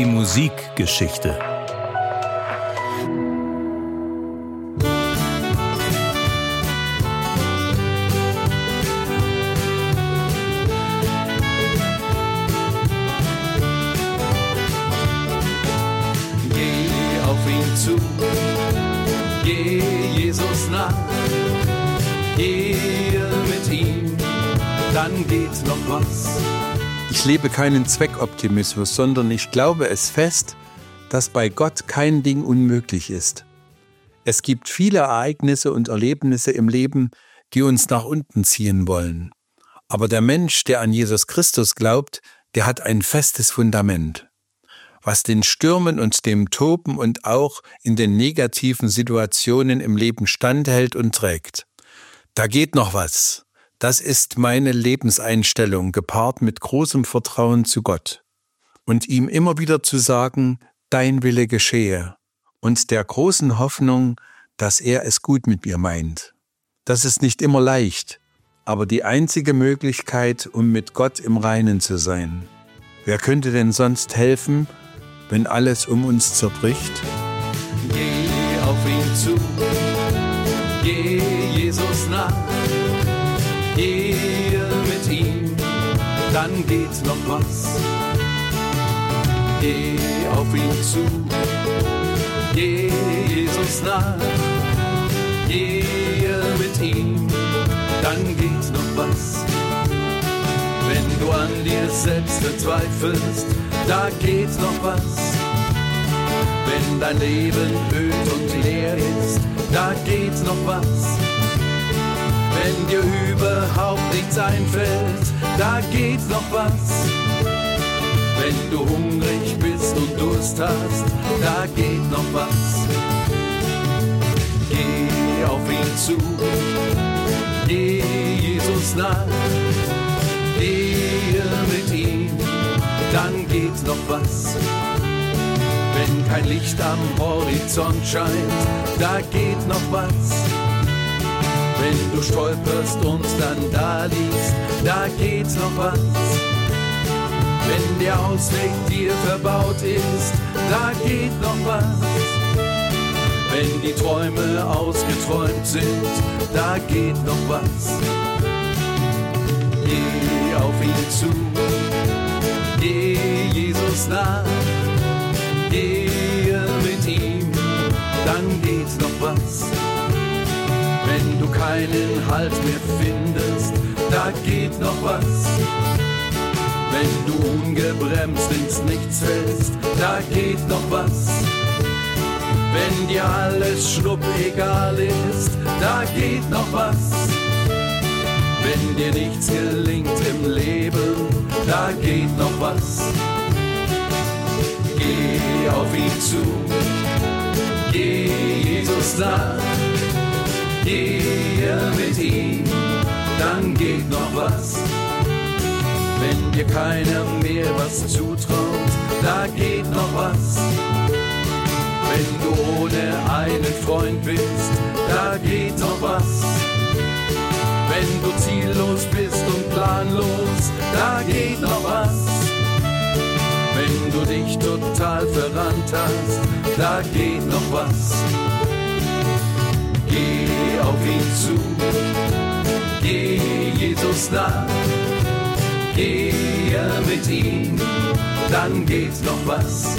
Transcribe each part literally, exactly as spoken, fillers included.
Die Musikgeschichte. Geh auf ihn zu, geh Jesus nach, gehe mit ihm, dann geht noch was. Ich lebe keinen Zweckoptimismus, sondern ich glaube es fest, dass bei Gott kein Ding unmöglich ist. Es gibt viele Ereignisse und Erlebnisse im Leben, die uns nach unten ziehen wollen. Aber der Mensch, der an Jesus Christus glaubt, der hat ein festes Fundament, was den Stürmen und dem Toben und auch in den negativen Situationen im Leben standhält und trägt. Da geht noch was. Das ist meine Lebenseinstellung, gepaart mit großem Vertrauen zu Gott. Und ihm immer wieder zu sagen, dein Wille geschehe. Und der großen Hoffnung, dass er es gut mit mir meint. Das ist nicht immer leicht, aber die einzige Möglichkeit, um mit Gott im Reinen zu sein. Wer könnte denn sonst helfen, wenn alles um uns zerbricht? Geh auf ihn zu, geh Jesus nach. Gehe mit ihm, dann geht noch was. Geh auf ihn zu, geh Jesus nach. Gehe mit ihm, dann geht noch was. Wenn du an dir selbst verzweifelst, da geht noch was. Wenn dein Leben öd und leer ist, da geht noch was. Wenn dir überhaupt nichts einfällt, da geht noch was. Wenn du hungrig bist und Durst hast, da geht noch was. Geh auf ihn zu, geh Jesus nach, gehe mit ihm, dann geht noch was. Wenn kein Licht am Horizont scheint, da geht noch was. Wenn du stolperst und dann da liegst, da geht noch was. Wenn der Ausweg dir verbaut ist, da geht noch was. Wenn die Träume ausgeträumt sind, da geht noch was. Geh auf ihn zu, geh Jesus nach, gehe mit ihm, dann geht noch was. Wenn du keinen Halt mehr findest, da geht noch was. Wenn du ungebremst ins Nichts fällst, da geht noch was. Wenn dir alles schnuppegal ist, da geht noch was. Wenn dir nichts gelingt im Leben, da geht noch was. Geh auf ihn zu, geh Jesus nach. Gehe mit ihm, dann geht noch was. Wenn dir keiner mehr was zutraut, da geht noch was. Wenn du ohne einen Freund bist, da geht noch was. Wenn du ziellos bist und planlos, da geht noch was. Wenn du dich total verrannt hast, da geht noch was. Geh auf ihn zu, geh Jesus nach, gehe mit ihm, dann geht noch was.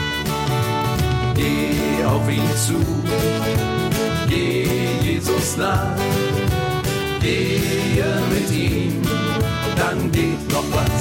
Geh auf ihn zu, geh Jesus nach, gehe mit ihm, dann geht noch was.